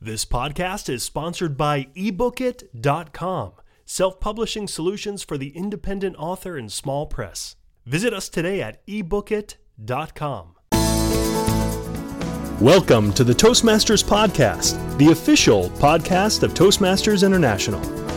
This podcast is sponsored by ebookit.com, self-publishing solutions for the independent author and small press. Visit us today at ebookit.com. Welcome to the Toastmasters Podcast, the official podcast of Toastmasters International.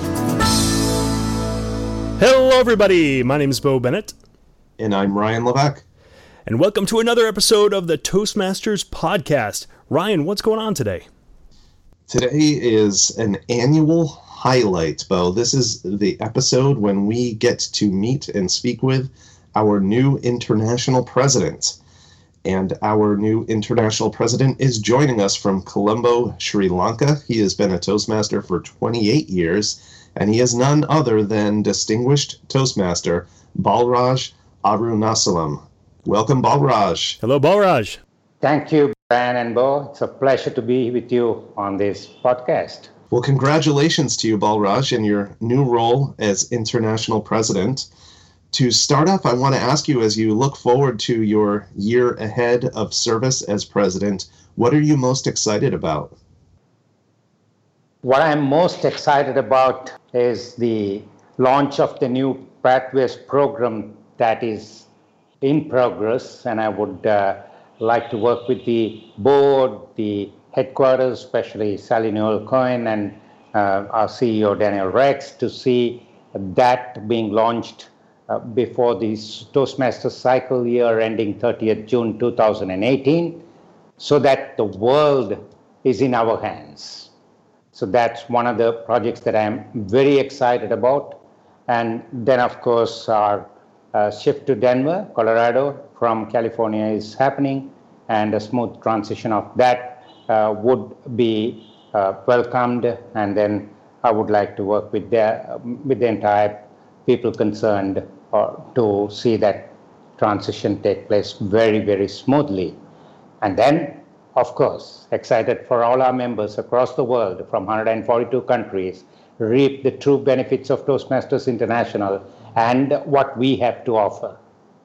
Hello, everybody. My name is Bo Bennett. And I'm Ryan Levesque. And welcome to another episode of the Toastmasters Podcast. Ryan, what's going on today? Today is an annual highlight, Bo. This is the episode when we get to meet and speak with our new international president. And our new international president is joining us from Colombo, Sri Lanka. He has been a Toastmaster for 28 years, and he is none other than distinguished Toastmaster Balraj Arunachalam. Welcome, Balraj. Hello, Balraj. Thank you, Brian and Bo. It's a pleasure to be with you on this podcast. Well, congratulations to you, Balraj, in your new role as international president. To start off, I want to ask you, as you look forward to your year ahead of service as president, what are you most excited about? What I'm most excited about is the launch of the new Pathways program that is in progress, and I would like to work with the board, the headquarters, especially Sally Newell Cohen and our CEO Daniel Rex, to see that being launched before the Toastmasters cycle year ending 30th June 2018, so that the world is in our hands. So that's one of the projects that I'm very excited about. And then, of course, our shift to Denver, Colorado from California is happening, and a smooth transition of that would be welcomed. And then I would like to work with the entire people concerned to see that transition take place very, very smoothly. And then, of course, excited for all our members across the world from 142 countries reap the true benefits of Toastmasters International and what we have to offer.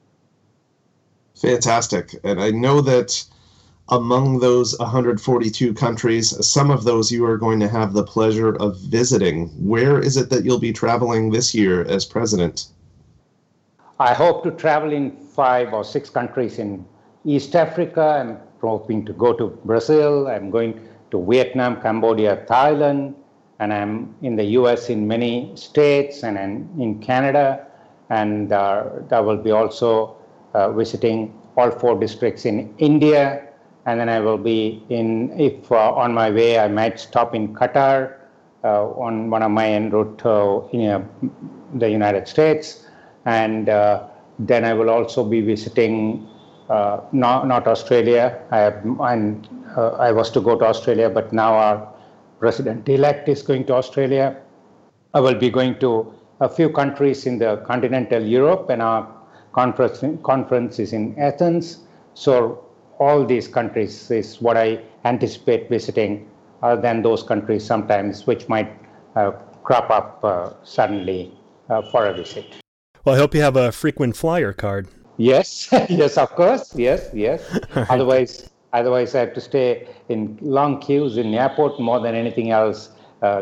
Fantastic. And I know that among those 142 countries, some of those you are going to have the pleasure of visiting. Where is it that you'll be traveling this year as president? I hope to travel in 5 or 6 countries in East Africa. I'm hoping to go to Brazil. I'm going to Vietnam, Cambodia, Thailand, and I'm in the US in many states, and I'm in Canada. And I will be also visiting all 4 districts in India. And then I will be if on my way, I might stop in Qatar on one of my en route in the United States. And then I will also be visiting not Australia. I was to go to Australia, but now our president-elect is going to Australia. I will be going to a few countries in the continental Europe, and our conference is in Athens. So all these countries is what I anticipate visiting, other than those countries sometimes which might crop up suddenly for a visit. Well, I hope you have a frequent flyer card. Yes, yes, of course, yes. Otherwise, I have to stay in long queues in the airport more than anything else.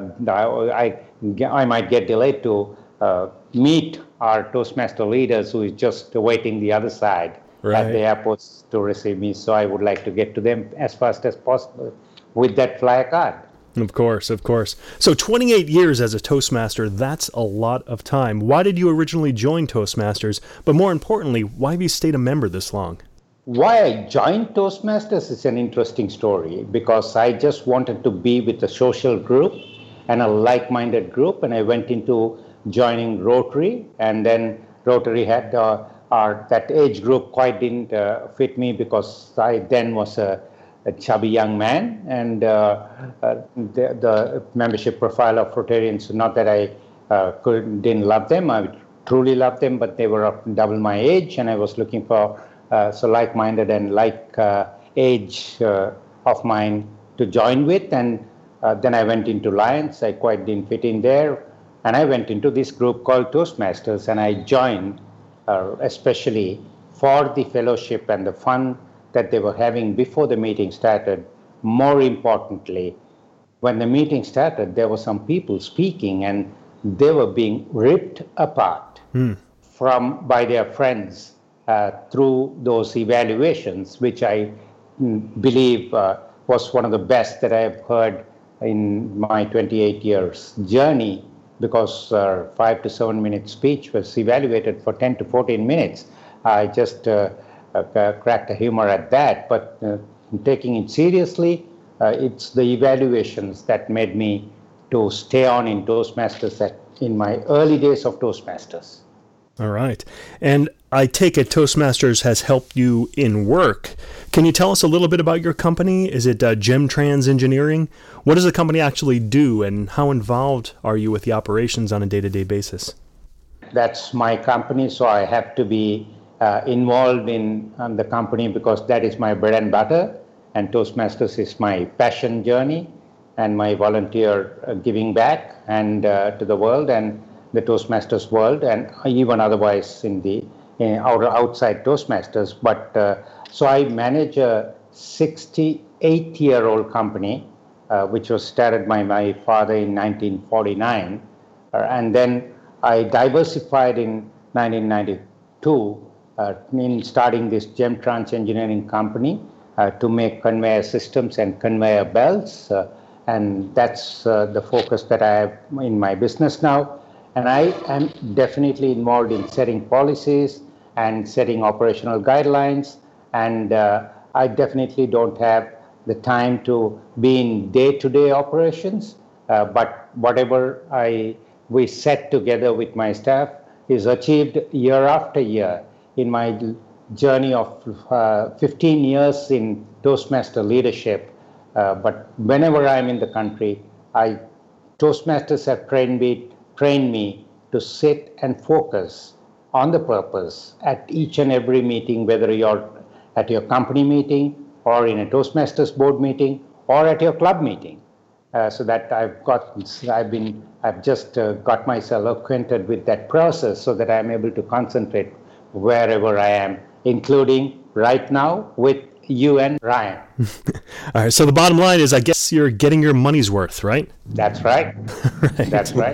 I might get delayed to meet our Toastmaster leaders who is just waiting the other side at the airports to receive me. So I would like to get to them as fast as possible with that flyer card. Of course. So 28 years as a Toastmaster, that's a lot of time. Why did you originally join Toastmasters? But more importantly, why have you stayed a member this long? Why I joined Toastmasters is an interesting story, because I just wanted to be with a social group and a like-minded group, and I went into joining Rotary, and then Rotary had that age group quite didn't fit me, because I then was a chubby young man, and the membership profile of Rotarians, not that I didn't love them, I truly loved them, but they were double my age, and I was looking for like-minded and age of mine to join with. And then I went into Lions. I quite didn't fit in there, and I went into this group called Toastmasters, and I joined especially for the fellowship and the fun that they were having before the meeting started. More importantly, when the meeting started, there were some people speaking and they were being ripped apart by their friends through those evaluations, which I believe was one of the best that I have heard in my 28 years journey, because 5 to 7 minute speech was evaluated for 10 to 14 minutes. I just cracked a humor at that, but taking it seriously, it's the evaluations that made me to stay on in Toastmasters in my early days of Toastmasters. All right. And I take it Toastmasters has helped you in work. Can you tell us a little bit about your company? Is it GemTrans Engineering? What does the company actually do, and how involved are you with the operations on a day-to-day basis? That's my company, so I have to be involved in the company because that is my bread and butter, and Toastmasters is my passion journey and my volunteer giving back and to the world and the Toastmasters world, and even otherwise outside Toastmasters. But so I manage a 68-year-old company, which was started by my father in 1949, and then I diversified in 1992 in starting this GemTrans Engineering company to make conveyor systems and conveyor belts, and that's the focus that I have in my business now. And I am definitely involved in setting policies and setting operational guidelines, and I definitely don't have the time to be in day-to-day operations, but whatever we set together with my staff is achieved year after year. In my journey of 15 years in Toastmaster leadership, but whenever I'm in the country, Toastmasters have trained me to sit and focus on the purpose at each and every meeting, whether you're at your company meeting or in a Toastmasters board meeting or at your club meeting. So that I've just got myself acquainted with that process so that I'm able to concentrate wherever I am, including right now with you and Ryan. All right. So the bottom line is, I guess you're getting your money's worth, right? That's right. Right. That's right.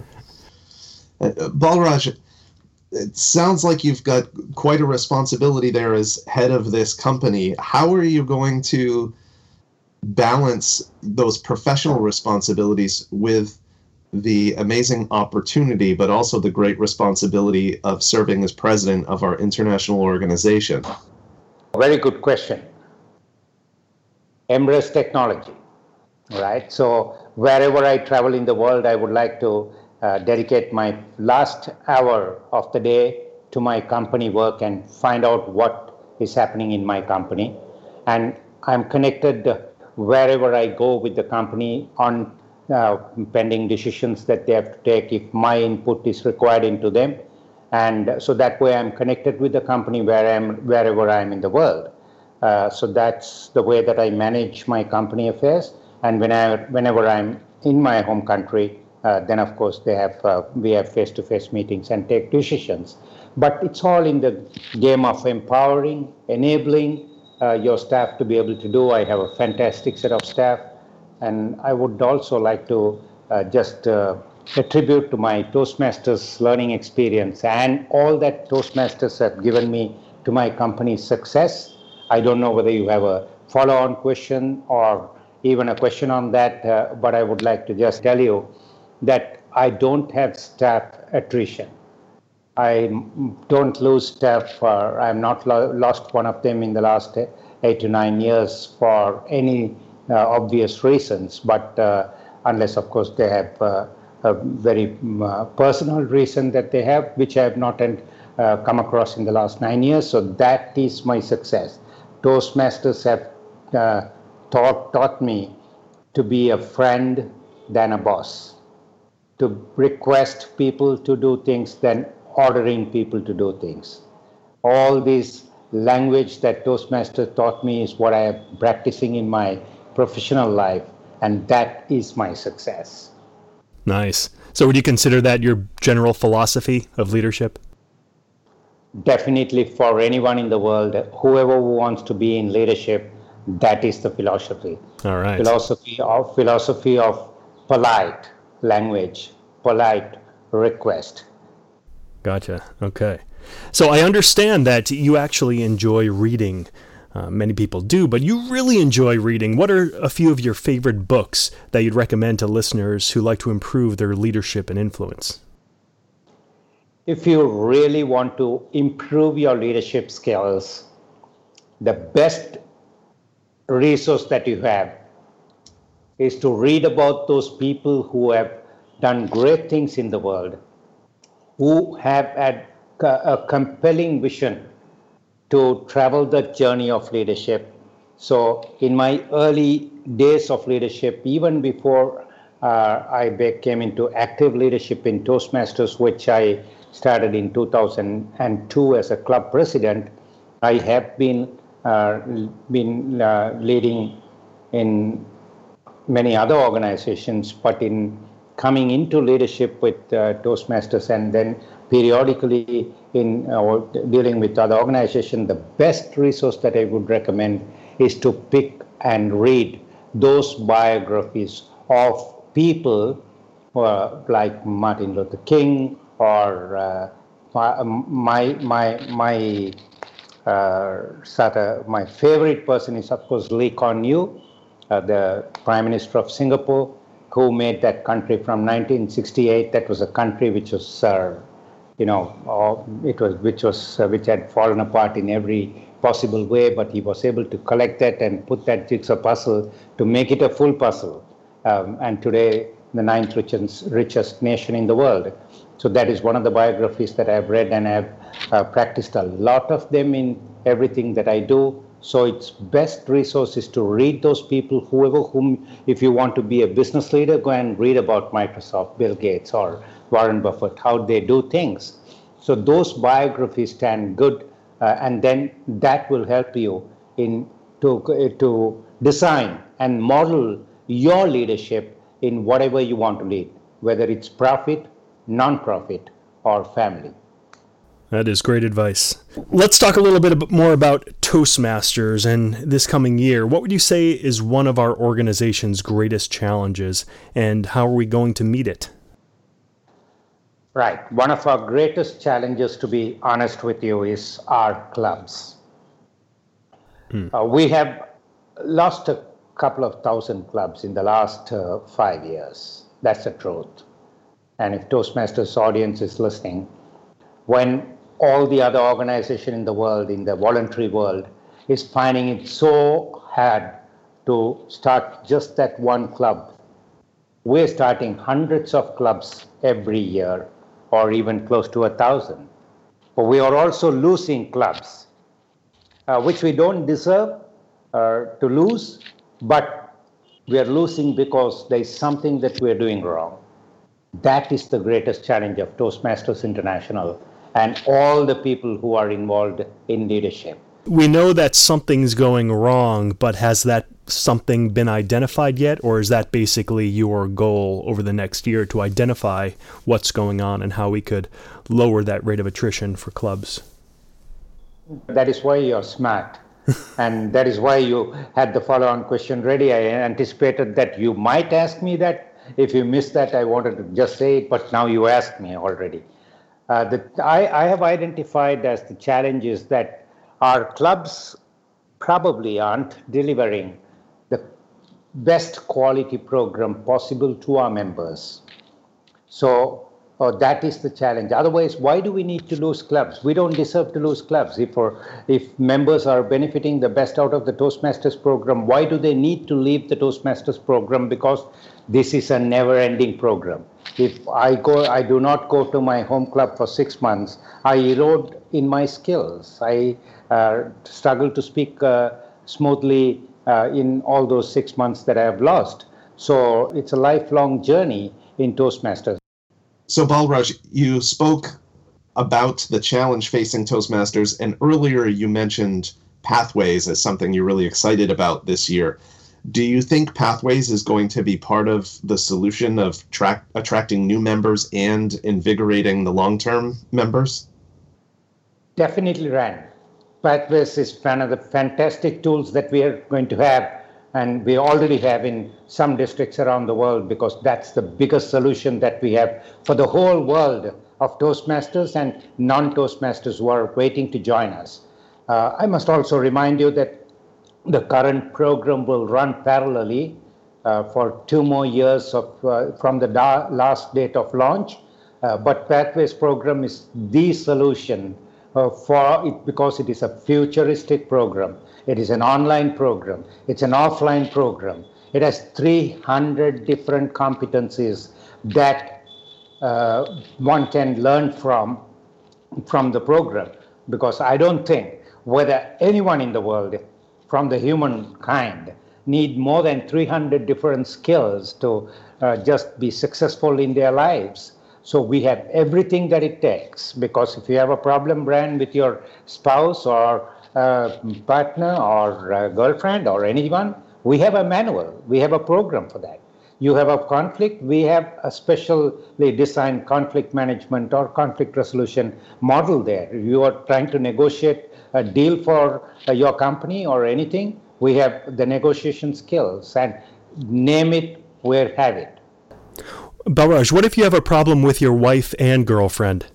Balraj, it sounds like you've got quite a responsibility there as head of this company. How are you going to balance those professional responsibilities with the amazing opportunity, but also the great responsibility of serving as president of our international organization? Very good question. Embrace technology, right? So wherever I travel in the world, I would like to dedicate my last hour of the day to my company work and find out what is happening in my company. And I'm connected wherever I go with the company on pending decisions that they have to take if my input is required into them. And so that way I'm connected with the company wherever I'm in the world. So that's the way that I manage my company affairs. And whenever I'm in my home country, then of course we have face-to-face meetings and take decisions. But it's all in the game of empowering, enabling your staff to be able to do. I have a fantastic set of staff, and I would also like to just attribute to my Toastmasters learning experience and all that Toastmasters have given me to my company's success. I don't know whether you have a follow-on question or even a question on that, but I would like to just tell you that I don't have staff attrition. I don't lose staff. I have not lost one of them in the last 8 to 9 years for any obvious reasons, but unless, of course, they have a very personal reason that they have, which I have not come across in the last 9 years. So that is my success. Toastmasters have taught me to be a friend than a boss, to request people to do things than ordering people to do things. All this language that Toastmasters taught me is what I am practicing in my professional life, and that is my success. Nice. So would you consider that your general philosophy of leadership? Definitely, for anyone in the world, whoever wants to be in leadership, That is the philosophy. All right. Philosophy of polite language, polite request. Gotcha. Okay. So I understand that you actually enjoy reading. Many people do, but you really enjoy reading. What are a few of your favorite books that you'd recommend to listeners who like to improve their leadership and influence? If you really want to improve your leadership skills, the best resource that you have is to read about those people who have done great things in the world, who have had a compelling vision to travel the journey of leadership. So in my early days of leadership, even before I came into active leadership in Toastmasters, which I started in 2002 as a club president, I have been leading in many other organizations, but in coming into leadership with Toastmasters and then periodically in dealing with other organizations, the best resource that I would recommend is to pick and read those biographies of people like Martin Luther King, or my favorite person is, of course, Lee Kuan Yew, the Prime Minister of Singapore, who made that country from 1968. That was a country which was which had fallen apart in every possible way, but he was able to collect that and put that jigsaw puzzle to make it a full puzzle. And today, the ninth richest nation in the world. So that is one of the biographies that I've read, and I've practiced a lot of them in everything that I do. So its best resource is to read those people, whom, if you want to be a business leader, go and read about Microsoft, Bill Gates, or Warren Buffett, how they do things. So those biographies stand good, and then that will help you to design and model your leadership in whatever you want to lead, whether it's profit, non-profit, or family. That is great advice. Let's talk a little bit more about Toastmasters and this coming year. What would you say is one of our organization's greatest challenges, and how are we going to meet it? Right. One of our greatest challenges, to be honest with you, is our clubs. We have lost a couple of thousand clubs in the last 5 years. That's the truth. And if Toastmasters audience is listening, when all the other organizations in the world, in the voluntary world, is finding it so hard to start just that one club, we're starting hundreds of clubs every year, or even close to 1,000. But we are also losing clubs, which we don't deserve to lose, but we are losing because there is something that we are doing wrong. That is the greatest challenge of Toastmasters International and all the people who are involved in leadership. We know that something's going wrong, but has that something been identified yet, or is that basically your goal over the next year, to identify what's going on and how we could lower that rate of attrition for clubs? That is why you're smart. And that is why you had the follow-on question ready. I anticipated that you might ask me that. If you missed that, I wanted to just say it, but now you asked me already. I have identified as the challenge is that our clubs probably aren't delivering the best quality program possible to our members. So that is the challenge. Otherwise, why do we need to lose clubs? We don't deserve to lose clubs. If members are benefiting the best out of the Toastmasters program, why do they need to leave the Toastmasters program? Because this is a never-ending program. If I do not go to my home club for 6 months, I erode in my skills. I struggle to speak smoothly in all those 6 months that I have lost. So it's a lifelong journey in Toastmasters. So Balraj, you spoke about the challenge facing Toastmasters, and earlier you mentioned Pathways as something you're really excited about this year. Do you think Pathways is going to be part of the solution of attracting new members and invigorating the long-term members? Definitely, Rand. Pathways is one of the fantastic tools that we are going to have, and we already have in some districts around the world, because that's the biggest solution that we have for the whole world of Toastmasters and non-Toastmasters who are waiting to join us. I must also remind you that the current program will run parallelly for 2 more years from the last date of launch. But Pathways program is the solution for it, because it is a futuristic program. It is an online program. It's an offline program. It has 300 different competencies that one can learn from the program, because I don't think whether anyone in the world from the humankind need more than 300 different skills to just be successful in their lives. So we have everything that it takes, because if you have a problem, Brian, with your spouse or partner or girlfriend or anyone, we have a manual, we have a program for that. You have a conflict, we have a specially designed conflict management or conflict resolution model there. You are trying to negotiate a deal for your company or anything, we have the negotiation skills, and name it, we have it. Balraj, what if you have a problem with your wife and girlfriend?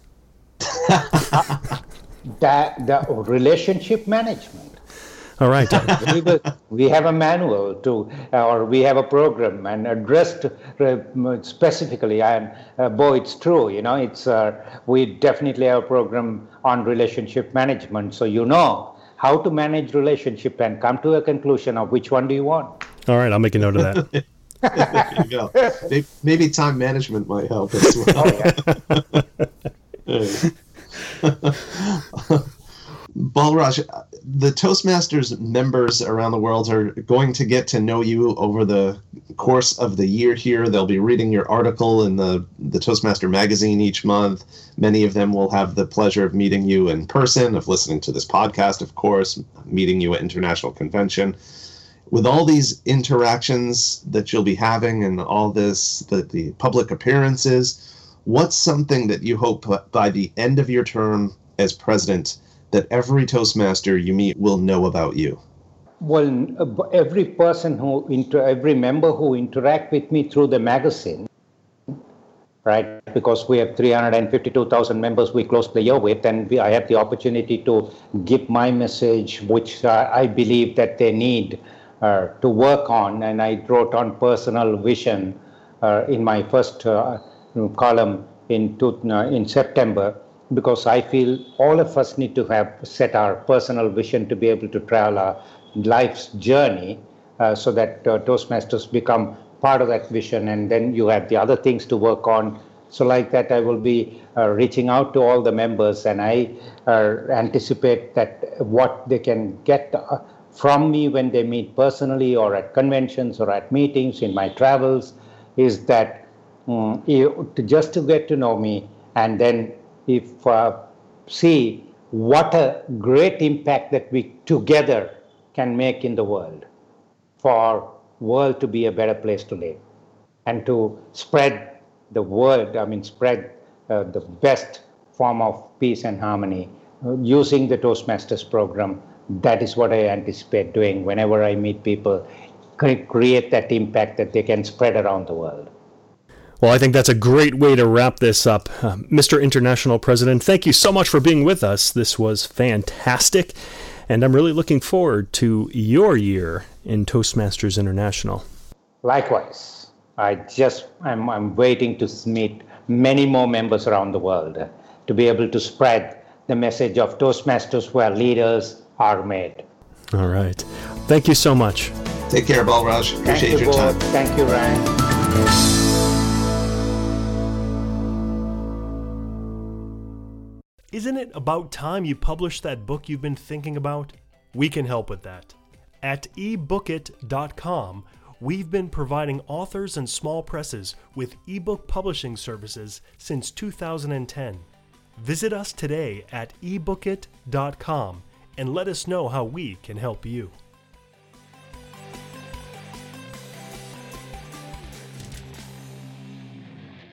The relationship management. All right. We have a manual or we have a program and addressed specifically. Bo, it's true. We definitely have a program on relationship management. So you know how to manage relationship and come to a conclusion of which one do you want. All right, I'll make a note of that. There you go. Maybe time management might help as well. Balraj, the Toastmasters members around the world are going to get to know you over the course of the year here. They'll be reading your article in the Toastmaster magazine each month. Many of them will have the pleasure of meeting you in person, of listening to this podcast, of course, meeting you at International Convention. With all these interactions that you'll be having and all this, the public appearances, what's something that you hope by the end of your term as president that every Toastmaster you meet will know about you? Well, every member who interact with me through the magazine, right? Because we have 352,000 members we close the year with, and I have the opportunity to give my message, which I believe that they need to work on. And I wrote on personal vision in my first column in September, because I feel all of us need to have set our personal vision to be able to travel our life's journey, so that Toastmasters become part of that vision, and then you have the other things to work on. So like that, I will be reaching out to all the members, and I anticipate that what they can get from me when they meet personally or at conventions or at meetings in my travels is that just to get to know me, and then see what a great impact that we together can make in the world, for world to be a better place to live, and to spread the word, spread the best form of peace and harmony using the Toastmasters program. That is what I anticipate doing whenever I meet people, create that impact that they can spread around the world. Well, I think that's a great way to wrap this up. Mr. International President, thank you so much for being with us. This was fantastic, and I'm really looking forward to your year in Toastmasters International. Likewise. I'm waiting to meet many more members around the world to be able to spread the message of Toastmasters where leaders are made. All right. Thank you so much. Take care, Balraj. Appreciate your time. Thank you, Ryan. Isn't it about time you published that book you've been thinking about? We can help with that. At ebookit.com, we've been providing authors and small presses with ebook publishing services since 2010. Visit us today at ebookit.com and let us know how we can help you.